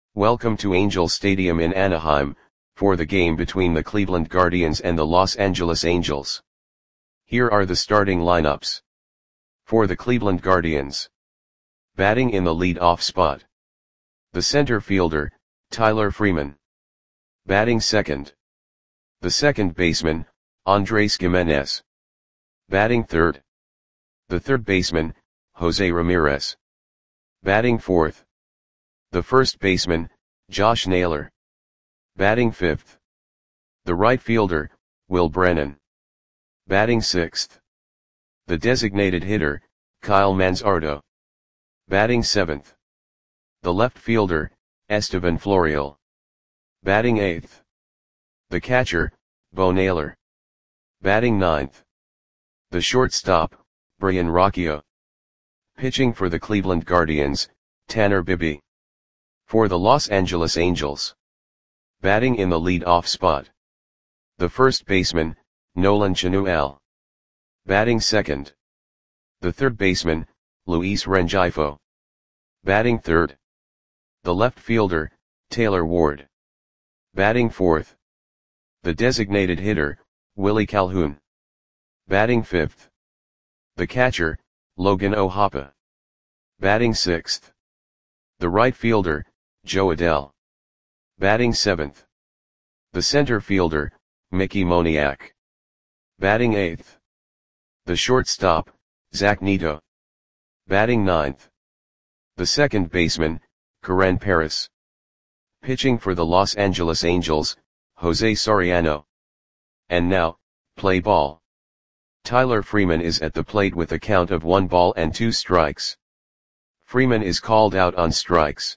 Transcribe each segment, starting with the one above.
Welcome to Angel Stadium in Anaheim, for the game between the Cleveland Guardians and the Los Angeles Angels. Here are the starting lineups. For the Cleveland Guardians. Batting in the lead-off spot. The center fielder, Tyler Freeman. Batting second. The second baseman, Andres Gimenez. Batting third. The third baseman, Jose Ramirez. Batting fourth. The first baseman, Josh Naylor. Batting fifth. The right fielder, Will Brennan. Batting sixth. The designated hitter, Kyle Manzardo. Batting seventh. The left fielder, Esteban Florial. Batting eighth. The catcher, Bo Naylor. Batting ninth. The shortstop, Brian Rocchio. Pitching for the Cleveland Guardians, Tanner Bibee. For the Los Angeles Angels. Batting in the lead-off spot. The first baseman, Nolan Chanuel. Batting second. The third baseman, Luis Rengifo. Batting third. The left fielder, Taylor Ward. Batting fourth. The designated hitter, Willie Calhoun. Batting fifth. The catcher, Logan O'Hoppe. Batting sixth. The right fielder, Joe Adell. Batting seventh. The center fielder, Mickey Moniak. Batting eighth. The shortstop, Zach Neto. Batting ninth. The second baseman, Karen Paris. Pitching for the Los Angeles Angels, Jose Soriano. And now, play ball. Tyler Freeman is at the plate with a count of 1 ball and 2 strikes. Freeman is called out on strikes.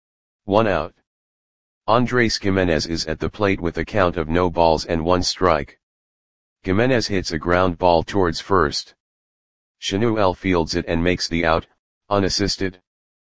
1 out. Andres Gimenez is at the plate with a count of no balls and 1 strike. Gimenez hits a ground ball towards first. Chanuel fields it and makes the out, unassisted.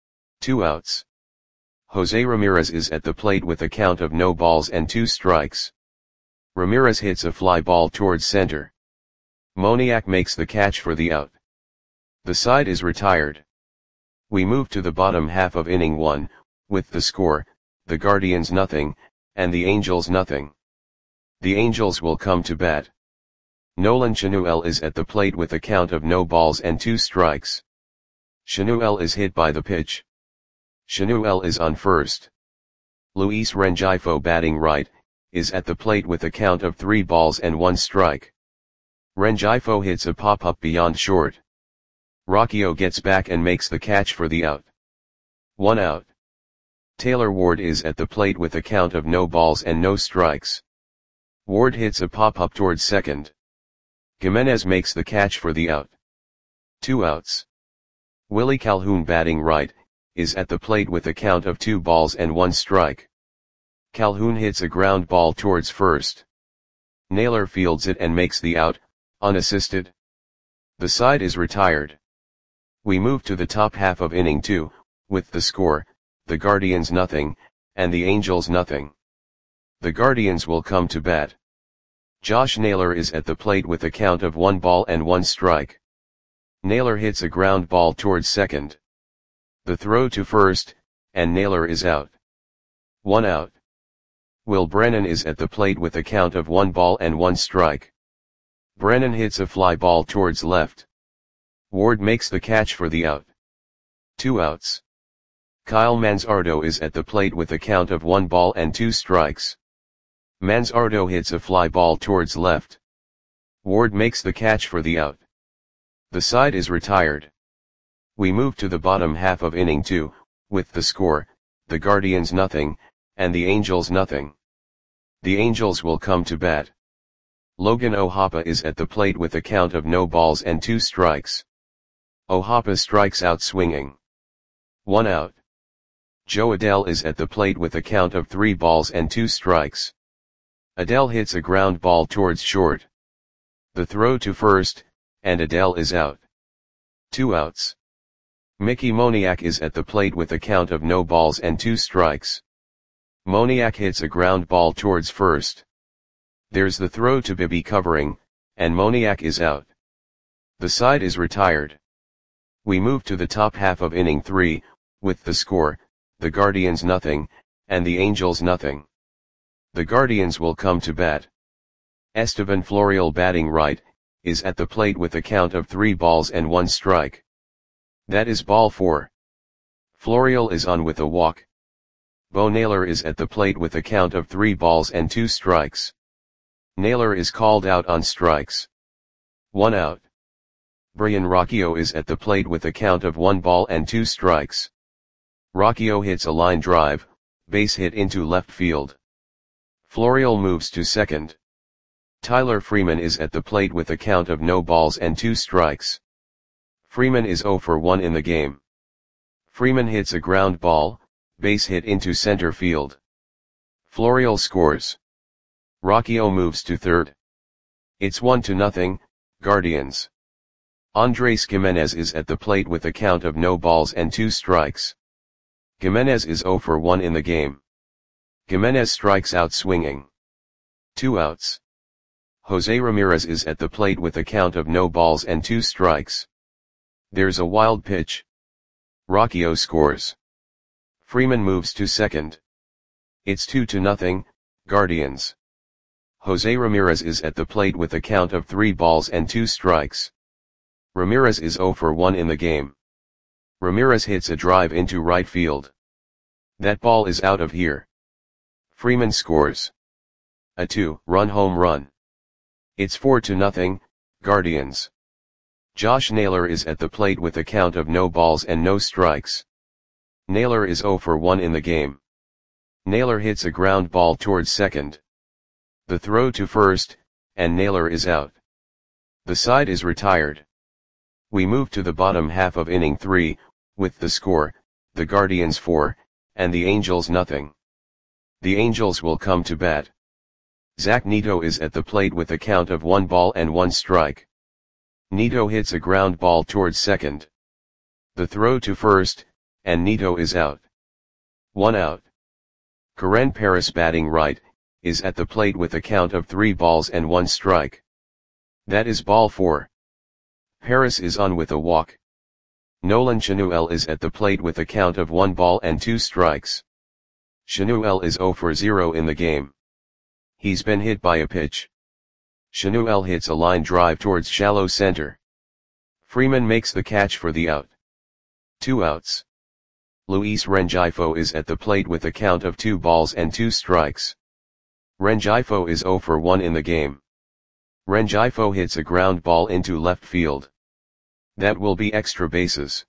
2 outs. Jose Ramirez is at the plate with a count of no balls and 2 strikes. Ramirez hits a fly ball towards center. Moniak makes the catch for the out. The side is retired. We move to the bottom half of inning 1, with the score, the Guardians nothing, and the Angels nothing. The Angels will come to bat. Nolan Chanuel is at the plate with a count of no balls and 2 strikes. Chanuel is hit by the pitch. Chanuel is on first. Luis Rengifo, batting right, is at the plate with a count of 3 balls and 1 strike. Rengifo hits a pop-up beyond short. Rocchio gets back and makes the catch for the out. 1 out. Taylor Ward is at the plate with a count of no balls and no strikes. Ward hits a pop-up towards second. Gimenez makes the catch for the out. 2 outs. Willie Calhoun, batting right, is at the plate with a count of 2 balls and 1 strike. Calhoun hits a ground ball towards first. Naylor fields it and makes the out, unassisted. The side is retired. We move to the top half of inning 2, with the score, the Guardians nothing, and the Angels nothing. The Guardians will come to bat. Josh Naylor is at the plate with a count of 1 ball and 1 strike. Naylor hits a ground ball towards second. The throw to first, and Naylor is out. 1 out. Will Brennan is at the plate with a count of 1 ball and 1 strike. Brennan hits a fly ball towards left. Ward makes the catch for the out. 2 outs. Kyle Manzardo is at the plate with a count of 1 ball and 2 strikes. Manzardo hits a fly ball towards left. Ward makes the catch for the out. The side is retired. We move to the bottom half of inning 2, with the score, the Guardians nothing, and the Angels nothing. The Angels will come to bat. Logan O'Hoppe is at the plate with a count of no balls and 2 strikes. O'Hoppe strikes out swinging. 1 out. Joe Adell is at the plate with a count of 3 balls and 2 strikes. Adell hits a ground ball towards short. The throw to first, and Adell is out. 2 outs. Mickey Moniak is at the plate with a count of no balls and 2 strikes. Moniak hits a ground ball towards first. There's the throw to Bibee covering, and Moniak is out. The side is retired. We move to the top half of inning 3, with the score, the Guardians nothing, and the Angels nothing. The Guardians will come to bat. Esteban Florial batting right, is at the plate with a count of 3 balls and 1 strike. That is ball 4. Florial is on with a walk. Bo Naylor is at the plate with a count of 3 balls and 2 strikes. Naylor is called out on strikes. 1 out. Brian Rocchio is at the plate with a count of 1 ball and 2 strikes. Rocchio hits a line drive, base hit into left field. Florial moves to second. Tyler Freeman is at the plate with a count of no balls and 2 strikes. Freeman is 0 for 1 in the game. Freeman hits a ground ball, base hit into center field. Florial scores. Rocchio moves to third. It's 1-0, Guardians. Andres Gimenez is at the plate with a count of no balls and 2 strikes. Gimenez is 0 for 1 in the game. Gimenez strikes out swinging. 2 outs. Jose Ramirez is at the plate with a count of no balls and 2 strikes. There's a wild pitch. Rocchio scores. Freeman moves to second. It's 2-0, Guardians. Jose Ramirez is at the plate with a count of 3 balls and 2 strikes. Ramirez is 0 for 1 in the game. Ramirez hits a drive into right field. That ball is out of here. Freeman scores. A 2-run home run. It's 4-0, Guardians. Josh Naylor is at the plate with a count of no balls and no strikes. Naylor is 0 for 1 in the game. Naylor hits a ground ball towards second. The throw to first, and Naylor is out. The side is retired. We move to the bottom half of inning 3, with the score, the Guardians 4, and the Angels nothing. The Angels will come to bat. Zach Neto is at the plate with a count of 1 ball and 1 strike. Neto hits a ground ball towards second. The throw to first, and Neto is out. 1 out. Karen Paris batting right, is at the plate with a count of 3 balls and 1 strike. That is ball 4. Paris is on with a walk. Nolan Chanuel is at the plate with a count of 1 ball and 2 strikes. Chanuel is 0 for 0 in the game. He's been hit by a pitch. Chanuel hits a line drive towards shallow center. Freeman makes the catch for the out. 2 outs. Luis Rengifo is at the plate with a count of 2 balls and 2 strikes. Rengifo is 0 for 1 in the game. Rengifo hits a ground ball into left field. That will be extra bases.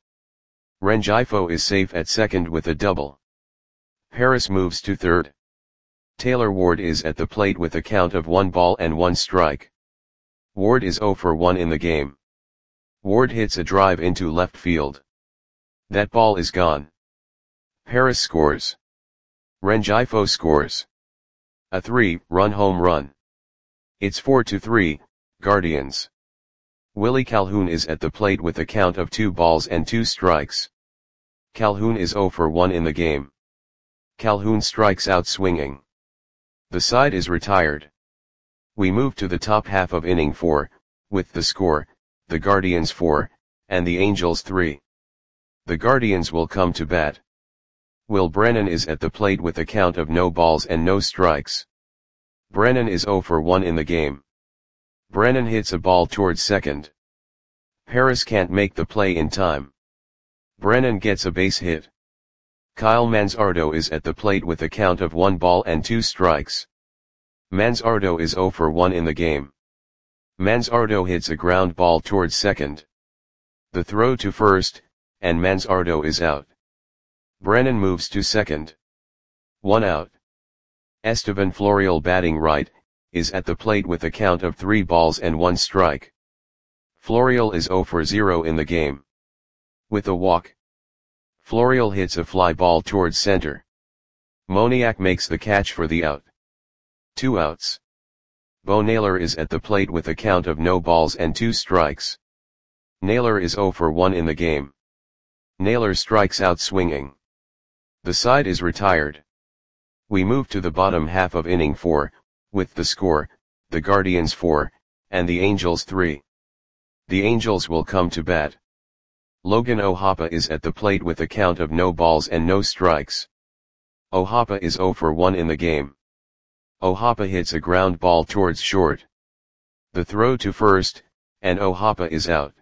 Rengifo is safe at second with a double. Paris moves to third. Taylor Ward is at the plate with a count of 1 ball and 1 strike. Ward is 0 for 1 in the game. Ward hits a drive into left field. That ball is gone. Paris scores. Rengifo scores. A 3-run home run. It's 4-3, Guardians. Willie Calhoun is at the plate with a count of 2 balls and 2 strikes. Calhoun is 0 for 1 in the game. Calhoun strikes out swinging. The side is retired. We move to the top half of inning 4, with the score, the Guardians 4, and the Angels 3. The Guardians will come to bat. Will Brennan is at the plate with a count of no balls and no strikes. Brennan is 0 for 1 in the game. Brennan hits a ball towards second. Paris can't make the play in time. Brennan gets a base hit. Kyle Manzardo is at the plate with a count of 1 ball and 2 strikes. Manzardo is 0 for 1 in the game. Manzardo hits a ground ball towards second. The throw to first, and Manzardo is out. Brennan moves to second. 1 out. Esteban Florial batting right, is at the plate with a count of 3 balls and 1 strike. Florial is 0 for 0 in the game. With a walk. Florial hits a fly ball towards center. Moniak makes the catch for the out. 2 outs. Bo Naylor is at the plate with a count of no balls and 2 strikes. Naylor is 0 for 1 in the game. Naylor strikes out swinging. The side is retired. We move to the bottom half of inning 4, with the score, the Guardians 4, and the Angels 3. The Angels will come to bat. Logan O'Hoppe is at the plate with a count of no balls and no strikes. Ohapa is 0 for 1 in the game. Ohapa hits a ground ball towards short. The throw to first, and Ohapa is out.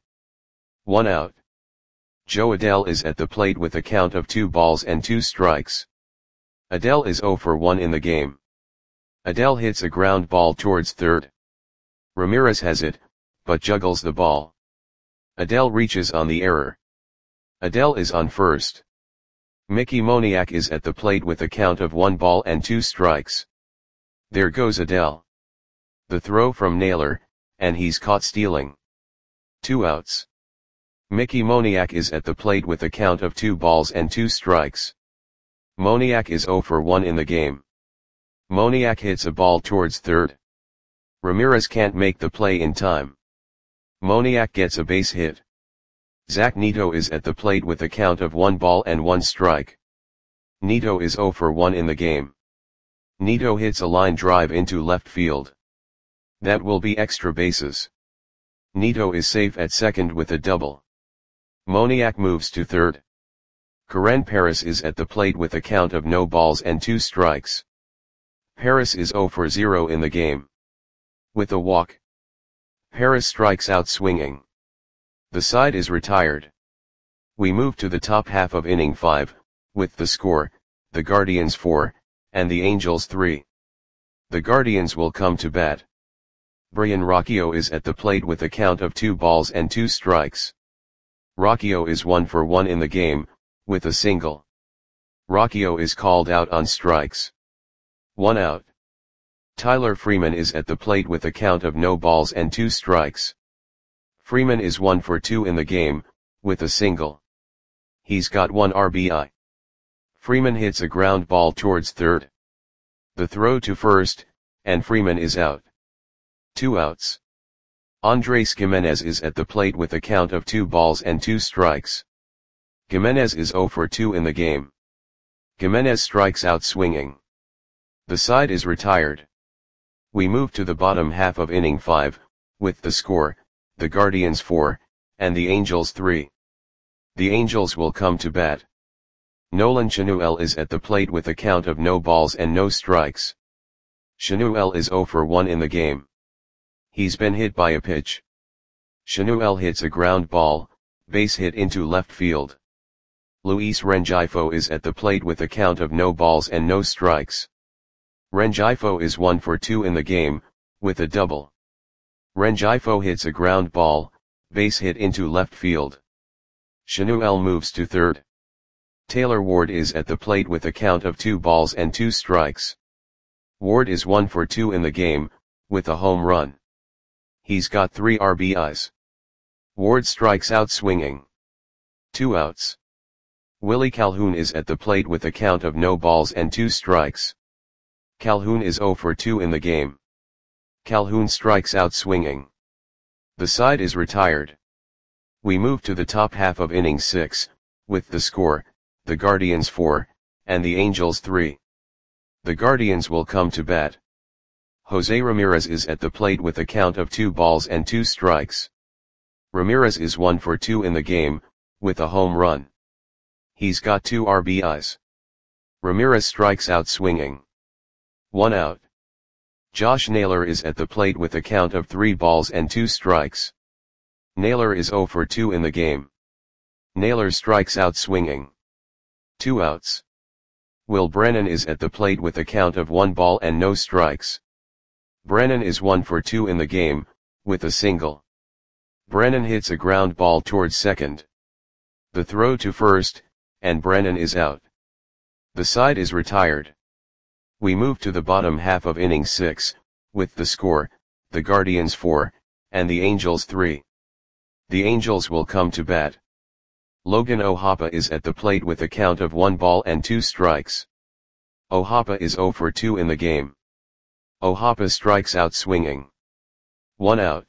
1 out. Joe Adell is at the plate with a count of 2 balls and 2 strikes. Adell is 0 for 1 in the game. Adell hits a ground ball towards third. Ramirez has it, but juggles the ball. Adell reaches on the error. Adell is on first. Mickey Moniak is at the plate with a count of 1 ball and 2 strikes. There goes Adell. The throw from Naylor, and he's caught stealing. 2 outs. Mickey Moniak is at the plate with a count of 2 balls and 2 strikes. Moniak is 0 for 1 in the game. Moniak hits a ball towards third. Ramirez can't make the play in time. Moniak gets a base hit. Zach Neto is at the plate with a count of 1 ball and 1 strike. Neto is 0 for 1 in the game. Neto hits a line drive into left field. That will be extra bases. Neto is safe at second with a double. Moniak moves to third. Karen Paris is at the plate with a count of no balls and 2 strikes. Paris is 0 for 0 in the game. With a walk, Paris strikes out swinging. The side is retired. We move to the top half of inning 5, with the score, the Guardians 4, and the Angels 3. The Guardians will come to bat. Brian Rocchio is at the plate with a count of 2 balls and 2 strikes. Rocchio is 1 for 1 in the game, with a single. Rocchio is called out on strikes. 1 out. Tyler Freeman is at the plate with a count of no balls and 2 strikes. Freeman is 1 for 2 in the game, with a single. He's got 1 RBI. Freeman hits a ground ball towards third. The throw to first, and Freeman is out. 2 outs. Andres Gimenez is at the plate with a count of 2 balls and 2 strikes. Gimenez is 0 for 2 in the game. Gimenez strikes out swinging. The side is retired. We move to the bottom half of inning 5, with the score, the Guardians 4, and the Angels 3. The Angels will come to bat. Nolan Chanuel is at the plate with a count of no balls and no strikes. Chanuel is 0 for 1 in the game. He's been hit by a pitch. Chanuel hits a ground ball, base hit into left field. Luis Rengifo is at the plate with a count of no balls and no strikes. Rengifo is 1 for 2 in the game, with a double. Rengifo hits a ground ball, base hit into left field. Chanuel moves to third. Taylor Ward is at the plate with a count of 2 balls and 2 strikes. Ward is 1 for 2 in the game, with a home run. He's got 3 RBIs. Ward strikes out swinging. 2 outs. Willie Calhoun is at the plate with a count of no balls and 2 strikes. Calhoun is 0 for 2 in the game. Calhoun strikes out swinging. The side is retired. We move to the top half of inning 6, with the score, the Guardians 4, and the Angels 3. The Guardians will come to bat. Jose Ramirez is at the plate with a count of 2 balls and 2 strikes. Ramirez is 1 for 2 in the game, with a home run. He's got 2 RBIs. Ramirez strikes out swinging. 1 out. Josh Naylor is at the plate with a count of 3 balls and 2 strikes. Naylor is 0 for 2 in the game. Naylor strikes out swinging. 2 outs. Will Brennan is at the plate with a count of 1 ball and no strikes. Brennan is 1 for 2 in the game, with a single. Brennan hits a ground ball towards second. The throw to first, and Brennan is out. The side is retired. We move to the bottom half of inning 6, with the score, the Guardians 4, and the Angels 3. The Angels will come to bat. Logan Ohapa is at the plate with a count of 1 ball and 2 strikes. Ohapa is 0 for 2 in the game. Ohapa strikes out swinging. 1 out.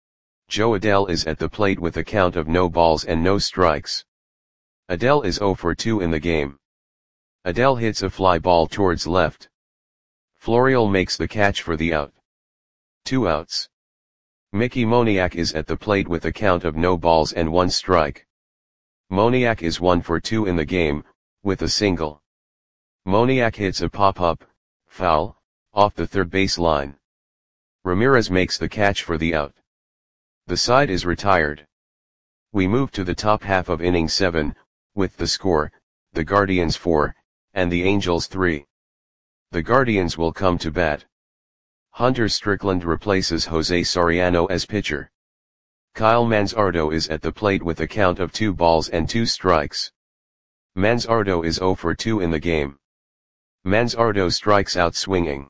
Joe Adell is at the plate with a count of no balls and no strikes. Adell is 0 for 2 in the game. Adell hits a fly ball towards left. Florial makes the catch for the out. 2 outs. Mickey Moniak is at the plate with a count of no balls and 1 strike. Moniak is 1 for 2 in the game, with a single. Moniak hits a pop-up, foul, off the third base line. Ramirez makes the catch for the out. The side is retired. We move to the top half of inning 7, with the score, the Guardians 4, and the Angels 3. The Guardians will come to bat. Hunter Strickland replaces Jose Soriano as pitcher. Kyle Manzardo is at the plate with a count of 2 balls and 2 strikes. Manzardo is 0 for 2 in the game. Manzardo strikes out swinging.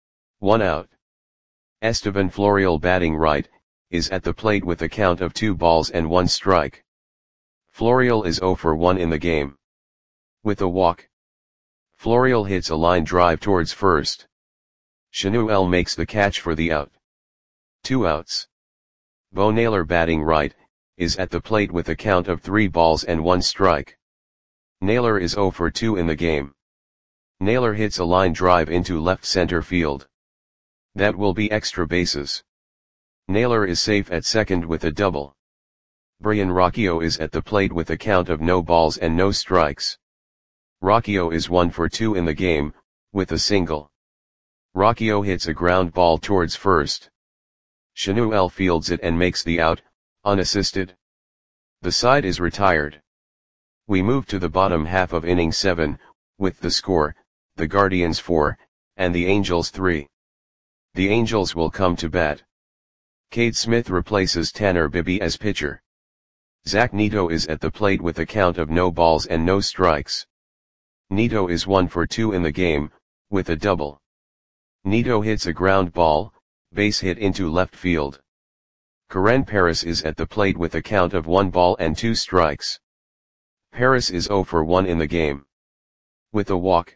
1 out. Esteban Florial, batting right, is at the plate with a count of 2 balls and 1 strike. Florial is 0 for 1 in the game. With a walk, Florial hits a line drive towards first. Shanuel makes the catch for the out. 2 outs. Bo Naylor, batting right, is at the plate with a count of 3 balls and 1 strike. Naylor is 0 for 2 in the game. Naylor hits a line drive into left center field. That will be extra bases. Naylor is safe at second with a double. Brian Rocchio is at the plate with a count of no balls and no strikes. Rocchio is 1 for 2 in the game, with a single. Rocchio hits a ground ball towards first. Shanuel fields it and makes the out, unassisted. The side is retired. We move to the bottom half of inning 7, with the score, the Guardians 4, and the Angels 3. The Angels will come to bat. Cade Smith replaces Tanner Bibby as pitcher. Zach Neto is at the plate with a count of no balls and no strikes. Neto is 1 for 2 in the game, with a double. Neto hits a ground ball, base hit into left field. Karen Paris is at the plate with a count of 1 ball and 2 strikes. Paris is 0 for 1 in the game. With a walk,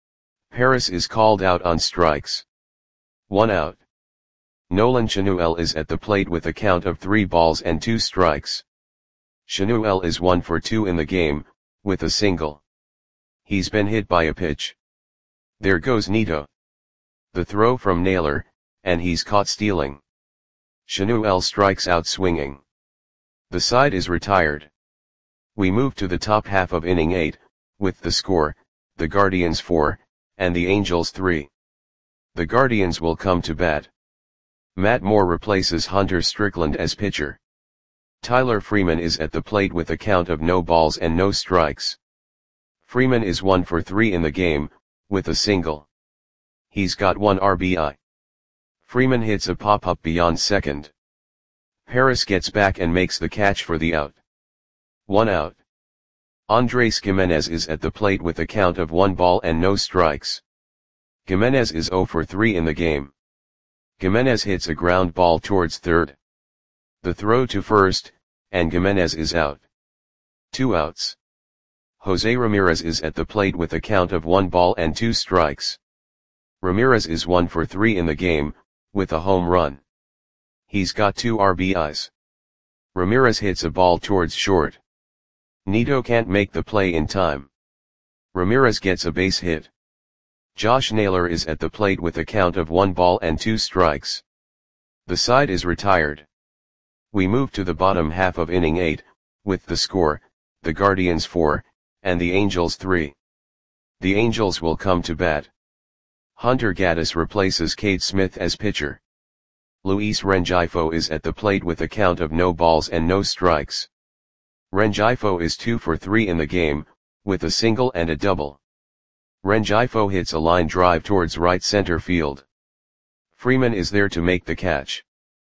Paris is called out on strikes. 1 out. Nolan Shanuel is at the plate with a count of 3 balls and 2 strikes. Shanuel is 1 for 2 in the game, with a single. He's been hit by a pitch. There goes Neto. The throw from Naylor, and he's caught stealing. Shanuel strikes out swinging. The side is retired. We move to the top half of inning 8, with the score, the Guardians 4, and the Angels 3. The Guardians will come to bat. Matt Moore replaces Hunter Strickland as pitcher. Tyler Freeman is at the plate with a count of no balls and no strikes. Freeman is 1 for 3 in the game, with a single. He's got 1 RBI. Freeman hits a pop-up beyond second. Paris gets back and makes the catch for the out. 1 out. Andres Gimenez is at the plate with a count of 1 ball and no strikes. Gimenez is 0 for 3 in the game. Gimenez hits a ground ball towards third. The throw to first, and Gimenez is out. 2 outs. Jose Ramirez is at the plate with a count of 1 ball and 2 strikes. Ramirez is 1 for 3 in the game, with a home run. He's got 2 RBIs. Ramirez hits a ball towards short. Neto can't make the play in time. Ramirez gets a base hit. Josh Naylor is at the plate with a count of 1 ball and 2 strikes. The side is retired. We move to the bottom half of inning 8, with the score, the Guardians 4, and the Angels 3. The Angels will come to bat. Hunter Gaddis replaces Cade Smith as pitcher. Luis Rengifo is at the plate with a count of no balls and no strikes. Rengifo is 2 for 3 in the game, with a single and a double. Rengifo hits a line drive towards right center field. Freeman is there to make the catch.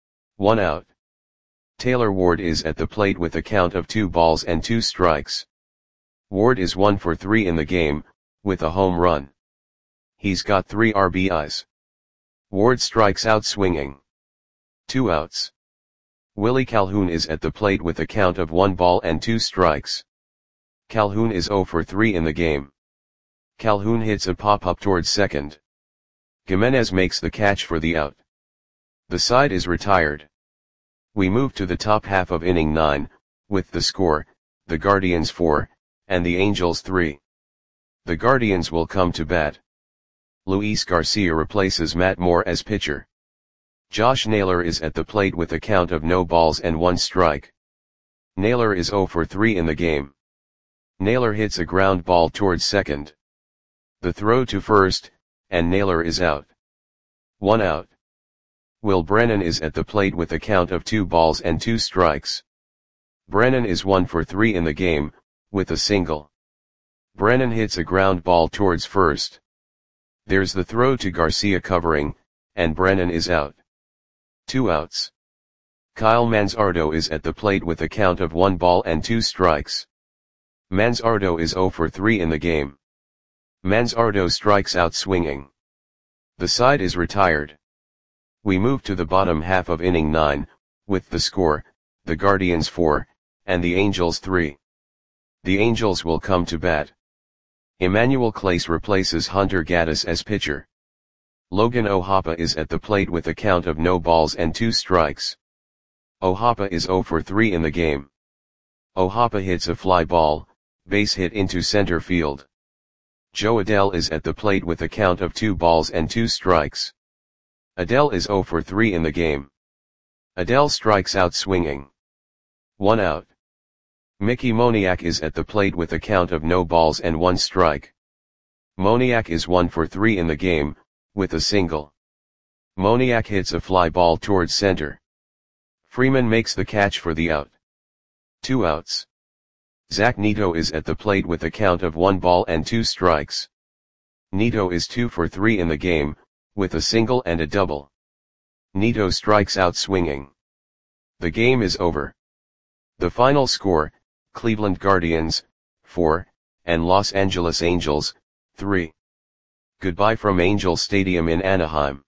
1 out. Taylor Ward is at the plate with a count of 2 balls and 2 strikes. Ward is 1 for 3 in the game, with a home run. He's got 3 RBIs. Ward strikes out swinging. 2 outs. Willie Calhoun is at the plate with a count of 1 ball and 2 strikes. Calhoun is 0 for 3 in the game. Calhoun hits a pop-up towards second. Gimenez makes the catch for the out. The side is retired. We move to the top half of inning 9, with the score, the Guardians 4, and the Angels 3. The Guardians will come to bat. Luis Garcia replaces Matt Moore as pitcher. Josh Naylor is at the plate with a count of no balls and 1 strike. Naylor is 0 for 3 in the game. Naylor hits a ground ball towards second. The throw to first, and Naylor is out. 1 out. Will Brennan is at the plate with a count of 2 balls and 2 strikes. Brennan is 1 for 3 in the game, with a single. Brennan hits a ground ball towards first. There's the throw to Garcia covering, and Brennan is out. 2 outs. Kyle Manzardo is at the plate with a count of 1 ball and 2 strikes. Manzardo is 0 for 3 in the game. Manzardo strikes out swinging. The side is retired. We move to the bottom half of inning 9, with the score, the Guardians 4, and the Angels 3. The Angels will come to bat. Emmanuel Clase replaces Hunter Gaddis as pitcher. Logan O'Hoppe is at the plate with a count of no balls and 2 strikes. O'Hoppe is 0 for 3 in the game. O'Hoppe hits a fly ball, base hit into center field. Joe Adell is at the plate with a count of 2 balls and 2 strikes. Adell is 0 for 3 in the game. Adell strikes out swinging. 1 out. Mickey Moniak is at the plate with a count of no balls and 1 strike. Moniak is 1 for 3 in the game, with a single. Moniak hits a fly ball towards center. Freeman makes the catch for the out. 2 outs. Zach Neto is at the plate with a count of 1 ball and 2 strikes. Neto is 2 for 3 in the game, with a single and a double. Neto strikes out swinging. The game is over. The final score, Cleveland Guardians, 4, and Los Angeles Angels, 3. Goodbye from Angel Stadium in Anaheim.